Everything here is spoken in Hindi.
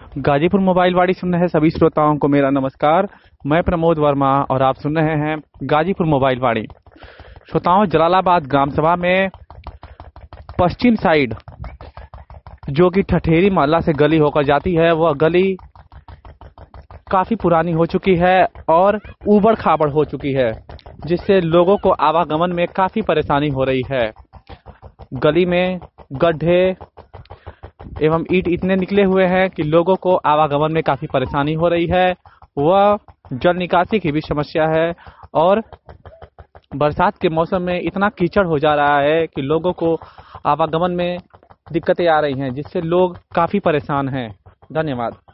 गाजीपुर मोबाइल वाड़ी सुन रहे सभी श्रोताओं को मेरा नमस्कार। मैं प्रमोद वर्मा और आप सुन रहे हैं गाजीपुर मोबाइल वाड़ी। श्रोताओं, जलालाबाद ग्राम सभा में पश्चिम साइड जो कि ठठेरी मोहल्ला से गली होकर जाती है, वह गली काफी पुरानी हो चुकी है और ऊबड़ खाबड़ हो चुकी है, जिससे लोगों को आवागमन में काफी परेशानी हो रही है। गली में गड्ढे एवं ईंट इतने निकले हुए हैं कि लोगों को आवागमन में काफी परेशानी हो रही है। वह जल निकासी की भी समस्या है और बरसात के मौसम में इतना कीचड़ हो जा रहा है कि लोगों को आवागमन में दिक्कतें आ रही हैं, जिससे लोग काफी परेशान हैं। धन्यवाद।